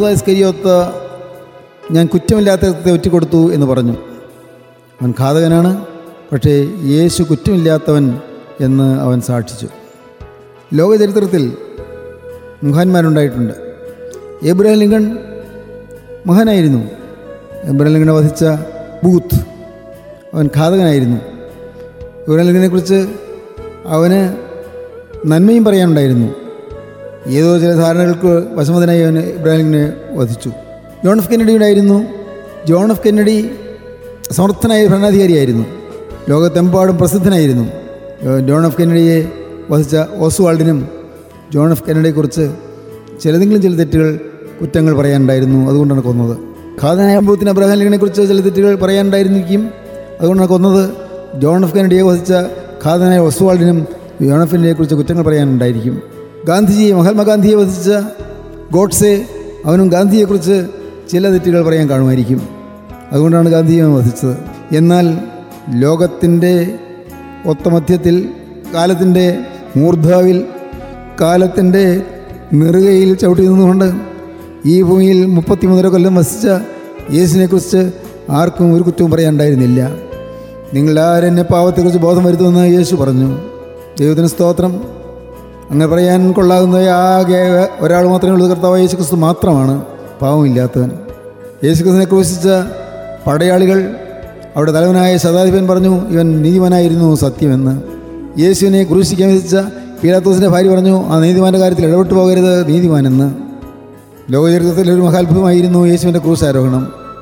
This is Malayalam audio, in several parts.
യഹൂദ ഇസ്കരിയോത്ത് ഞാൻ കുറ്റമില്ലാത്ത ഒറ്റിക്കൊടുത്തു എന്ന് പറഞ്ഞു. അവൻ ഘാതകനാണ്, പക്ഷേ യേശു കുറ്റമില്ലാത്തവൻ എന്ന് അവൻ സാക്ഷിച്ചു. ലോക ചരിത്രത്തിൽ മഹാന്മാരുണ്ടായിട്ടുണ്ട്. എബ്രഹാം ലിങ്കൺ മഹാനായിരുന്നു. എബ്രഹാം ലിങ്കനെ വധിച്ച ബൂത്ത്, അവൻ ഘാതകനായിരുന്നു. എബ്രഹാം ലിങ്കനെക്കുറിച്ച് അവന് നന്മയും പറയാനുണ്ടായിരുന്നു. ഏതോ ചില ധാരണകൾക്ക് വശമതനായി അവൻ എബ്രഹാം ലിങ്കനെ വധിച്ചു. ജോൺ എഫ് കെന്നഡി ഉണ്ടായിരുന്നു. ജോൺ എഫ് കെന്നഡി സമർത്ഥനായ ഭരണാധികാരിയായിരുന്നു, ലോകത്തെമ്പാടും പ്രസിദ്ധനായിരുന്നു. ജോൺ എഫ് കെന്നഡിയെ വധിച്ച ഓസ്വാൾഡിനും ജോൺ എഫ് കെന്നഡിയെക്കുറിച്ച് ചില തെറ്റുകൾ, കുറ്റങ്ങൾ പറയാനുണ്ടായിരുന്നു. അതുകൊണ്ടാണ് കൊന്നത്. ഘാതകനായ ബൂത്തിന് എബ്രഹാം ലിങ്കനെക്കുറിച്ച് ചില തെറ്റുകൾ പറയാനുണ്ടായിരിക്കും. അതുകൊണ്ടാണ് കൊന്നത്. ജോൺ എഫ് കെന്നഡിയെ വധിച്ച ഘാതകനായ ഓസ്വാൾഡിനും ജോൺ എഫ് കെന്നഡിയെക്കുറിച്ച് കുറ്റങ്ങൾ പറയാനുണ്ടായിരിക്കും. മഹാത്മാഗാന്ധിയെ വധിച്ച ഗോഡ്സെ, അവനും ഗാന്ധിയെക്കുറിച്ച് ചില തെറ്റുകൾ പറയാൻ കാണുമായിരിക്കും. അതുകൊണ്ടാണ് ഗാന്ധിയെ വധിച്ചത്. എന്നാൽ ലോകത്തിൻ്റെ ഒത്തമധ്യത്തിൽ, കാലത്തിൻ്റെ മൂർധാവിൽ, കാലത്തിൻ്റെ നെറുകയിൽ ചവിട്ടി നിന്നുകൊണ്ട് ഈ ഭൂമിയിൽ 33 കൊല്ലം വസിച്ച യേശുവിനെക്കുറിച്ച് ആർക്കും ഒരു കുറ്റവും പറയാനുണ്ടായിരുന്നില്ല. നിങ്ങളാരും എന്നെ പാവത്തെക്കുറിച്ച് ബോധം വരുത്തുമെന്ന് യേശു പറഞ്ഞു. ദൈവത്തിന് സ്തോത്രം. അങ്ങനെ പറയാൻ കൊള്ളാകുന്ന ആകെ ഒരാൾ മാത്രമേ ഉള്ളൂ, കർത്താവായ യേശു ക്രിസ്തു മാത്രമാണ് പാവമില്ലാത്തവൻ. യേശു ക്രിസ്തുവിനെ ക്രൂശിച്ച പടയാളികൾ, അവിടെ തലവനായ ശതാധിപൻ പറഞ്ഞു, ഇവൻ നീതിമാനായിരുന്നു സത്യമെന്ന്. യേശുവിനെ ക്രൂശിക്കാൻ വിധിച്ച പീലാത്തോസിൻ്റെ ഭാര്യ പറഞ്ഞു, ആ നീതിമാൻ്റെ കാര്യത്തിൽ ഇടപെട്ടു പോകരുത്, നീതിമാനെന്ന്. ലോകചരിത്രത്തിൽ ഒരു മഹാത്ഭുതമായിരുന്നു യേശുവിൻ്റെ ക്രൂശാരോഹണം.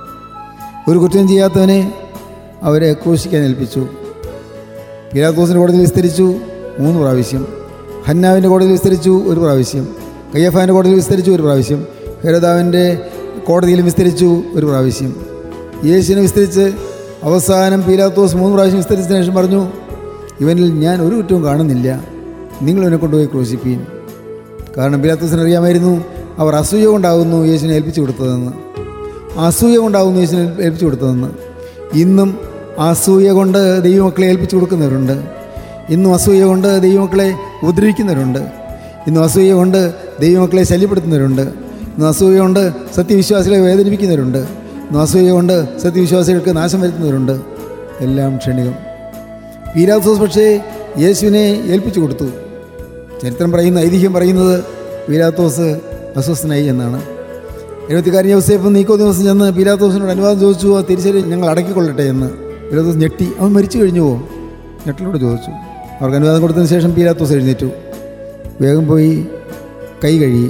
ഒരു കുറ്റം ചെയ്യാത്തവനെ അവരെ ക്രൂശിക്കാൻ ഏൽപ്പിച്ചു. പീലാത്തോസിൻ്റെ കോടതിയിൽ വിസ്തരിച്ചു 3 പ്രാവശ്യം. ഹന്നാവിൻ്റെ കോടതിയിൽ വിസ്തരിച്ചു 1 പ്രാവശ്യം. കയ്യഫാൻ്റെ കോടതിയിൽ വിസ്തരിച്ചു 1 പ്രാവശ്യം. ഹെരോദാവിൻ്റെ കോടതിയിലും വിസ്തരിച്ചു 1 പ്രാവശ്യം. യേശുവിനെ വിസ്തരിച്ച് അവസാനം പീലാത്തോസ് 3 പ്രാവശ്യം വിസ്തരിച്ചതിന് ശേഷം പറഞ്ഞു, ഇവനിൽ ഞാൻ ഒരു കുറ്റവും കാണുന്നില്ല, നിങ്ങളിവനെ കൊണ്ടുപോയി ക്രൂശിപ്പീൻ. കാരണം പീലാത്തോസിന് അറിയാമായിരുന്നു അവർ അസൂയ കൊണ്ടാകുന്നു യേശുവിനെ ഏൽപ്പിച്ചു കൊടുത്തതെന്ന്. അസൂയ കൊണ്ടാകുന്നു യേശുവിനെ ഏൽപ്പിച്ചു കൊടുത്തതെന്ന്. ഇന്നും അസൂയ കൊണ്ട് ദൈവമക്കളെ ഏൽപ്പിച്ചു കൊടുക്കുന്നവരുണ്ട്. ഇന്നും അസൂയ കൊണ്ട് ദൈവമക്കളെ ഉപദ്രവിക്കുന്നവരുണ്ട്. ഇന്നും അസൂയ കൊണ്ട് ദൈവമക്കളെ ശല്യപ്പെടുത്തുന്നവരുണ്ട്. ഇന്നും അസൂയ കൊണ്ട് സത്യവിശ്വാസികളെ വേദനിപ്പിക്കുന്നവരുണ്ട്. ഇന്നും അസൂയ കൊണ്ട് സത്യവിശ്വാസികൾക്ക് നാശം വരുത്തുന്നവരുണ്ട്. എല്ലാം ക്ഷണികം. പീലാത്തോസ് പക്ഷേ യേശുവിനെ ഏൽപ്പിച്ചു കൊടുത്തു. ചരിത്രം പറയുന്ന, ഐതിഹ്യം പറയുന്നത് പീലാത്തോസ് അസ്വസ്ഥനായി എന്നാണ്. എഴുപത്തിക്കാരൻ യോസേഫ് നീക്കോദിമോസ് ചെന്ന് പീലാത്തോസിനോട് അനുവാദം ചോദിച്ചു, ആ തിരിച്ചറി ഞങ്ങൾ അടക്കിക്കൊള്ളട്ടെ എന്ന്. പീലാത്തോസ് ഞെട്ടി, അവൻ മരിച്ചു കഴിഞ്ഞുവോ? ഞെട്ടലോട് ചോദിച്ചു. അവർക്ക് അനുവാദം കൊടുത്തതിന് ശേഷം പീലാത്തോസ് എഴുന്നേറ്റു, വേഗം പോയി കൈ കഴുകി.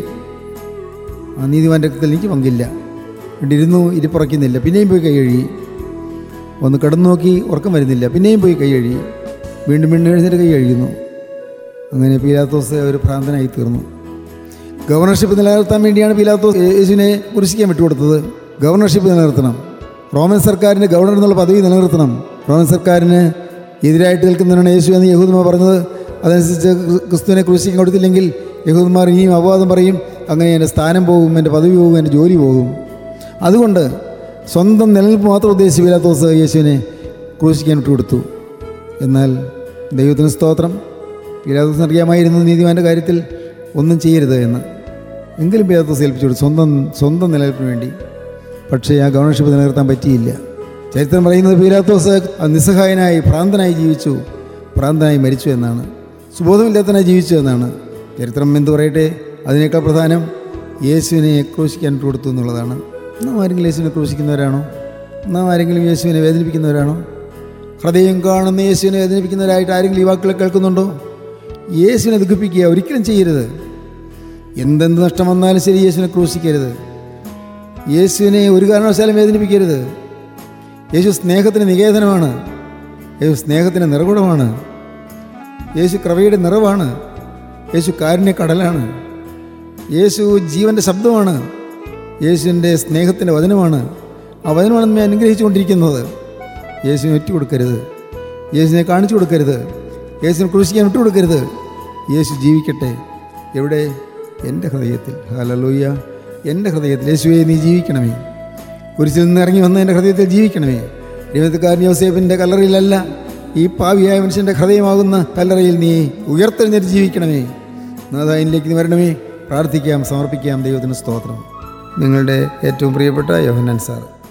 ആ നീതിമാൻ്റെ രക്തത്തിൽ എനിക്ക് പങ്കില്ല, ഇരുന്നു ഇരിപ്പുറയ്ക്കുന്നില്ല. പിന്നെയും പോയി കൈ കഴുകി. ഒന്ന് കിടന്നു നോക്കി, ഉറക്കം വരുന്നില്ല. പിന്നെയും പോയി കൈ കഴുകി. വീണ്ടും എഴുന്നേറ്റ് കൈ കഴുകുന്നു. അങ്ങനെ പീലാത്തോസ് ഒരു ഭ്രാന്തനായി തീർന്നു. ഗവർണർഷിപ്പ് നിലനിർത്താൻ വേണ്ടിയാണ് പീലാത്തോസ് യേശുവിനെ കുരിശിക്കാൻ വിട്ടുകൊടുത്തത്. ഗവർണർഷിപ്പ് നിലനിർത്തണം. റോമൻ സർക്കാരിന് ഗവർണർ എന്നുള്ള പദവി നിലനിർത്തണം. റോമൻ സർക്കാരിന് എതിരായിട്ട് നിൽക്കുന്നതിനാണ് യേശു എന്ന് യഹൂദന്മാർ പറഞ്ഞത്. അതനുസരിച്ച് ക്രിസ്തുവിനെ ക്രൂശിക്കാൻ കൊടുത്തില്ലെങ്കിൽ യഹൂദന്മാർ ഇനിയും അപവാദം പറയും. അങ്ങനെ എൻ്റെ സ്ഥാനം പോകും, എൻ്റെ പദവി പോകും, എൻ്റെ ജോലി പോകും. അതുകൊണ്ട് സ്വന്തം നിലനിൽപ്പ് മാത്രം ഉദ്ദേശിച്ച് പീലാത്തോസ് യേശുവിനെ ക്രൂശിക്കാൻ വിട്ടുകൊടുത്തു. എന്നാൽ ദൈവത്തിന് സ്തോത്രം, പീലാത്തോസിന് അറിയാമായിരുന്നു നീതിമാൻ്റെ കാര്യത്തിൽ ഒന്നും ചെയ്യരുത് എന്ന്. എങ്കിലും പീലാത്തോസ് ഏൽപ്പിച്ചു കൊടുത്തു സ്വന്തം നിലനിൽപ്പിന് വേണ്ടി. പക്ഷേ ആ ഗവർണർഷിപ്പ് നിലനിർത്താൻ പറ്റിയില്ല. ചരിത്രം പറയുന്നത് പീലാത്തോസ് നിസ്സഹായനായി ഭ്രാന്തനായി ജീവിച്ചു, ഭ്രാന്തനായി മരിച്ചു എന്നാണ്. സുബോധമില്ലാത്തനായി ജീവിച്ചു എന്നാണ്. ചരിത്രം എന്തു പറയട്ടെ, അതിനേക്കാൾ പ്രധാനം യേശുവിനെ ക്രൂശിക്കാൻ കൊടുത്തു എന്നുള്ളതാണ്. നാം ആരെങ്കിലും യേശുവിനെ ക്രൂശിക്കുന്നവരാണോ? നാം ആരെങ്കിലും യേശുവിനെ വേദനിപ്പിക്കുന്നവരാണോ? ഹൃദയം കാണുന്ന യേശുവിനെ വേദനിപ്പിക്കുന്നവരായിട്ട് ആരെങ്കിലും ഈ വാക്കുകൾ കേൾക്കുന്നുണ്ടോ? യേശുവിനെ ദുഃഖിപ്പിക്കുക ഒരിക്കലും ചെയ്യരുത്. എന്തെന്ത് നഷ്ടം വന്നാലും ശരി, യേശുവിനെ ക്രൂശിക്കരുത്. യേശുവിനെ ഒരു കാരണവശാലും വേദനിപ്പിക്കരുത്. യേശു സ്നേഹത്തിന് നികേതനമാണ്. യേശു സ്നേഹത്തിന് നിറകുടമാണ്. യേശു കൃപയുടെ നിറവാണ്. യേശു കാരുണ്യ കടലാണ്. യേശു ജീവൻ്റെ ശബ്ദമാണ്. യേശുവിൻ്റെ സ്നേഹത്തിൻ്റെ വചനമാണ്. ആ വചനമാണ് നമ്മെ അനുഗ്രഹിച്ചു കൊണ്ടിരിക്കുന്നത്. യേശുവിനെ ഒറ്റുകൊടുക്കരുത്. യേശുവിനെ കാണിച്ചു കൊടുക്കരുത്. യേശുവിനെ ക്രൂശിക്കാൻ വിട്ടുകൊടുക്കരുത്. യേശു ജീവിക്കട്ടെ. എവിടെ? എൻ്റെ ഹൃദയത്തിൽ. ഹല്ലേലൂയ. എൻ്റെ ഹൃദയത്തിൽ യേശുവേ നീ ജീവിക്കണമേ. കുരിശിൽ നിന്ന് ഇറങ്ങി വന്ന എൻ്റെ ഹൃദയത്തിൽ ജീവിക്കണമേ. എഴുപത്തിക്കാരൻ യോസേഫിൻ്റെ കല്ലറയിലല്ല, ഈ പാവിയായ മനുഷ്യൻ്റെ ഹൃദയമാകുന്ന കല്ലറയിൽ നീ ഉയർത്തെഴുന്നേറ്റ് ജീവിക്കണമേ. നാഥാ, എന്നിലേക്ക് നീ വരണമേ. പ്രാർത്ഥിക്കാം, സമർപ്പിക്കാം. ദൈവത്തിന് സ്തോത്രം. നിങ്ങളുടെ ഏറ്റവും പ്രിയപ്പെട്ട യോഹന്നാൻ സാർ.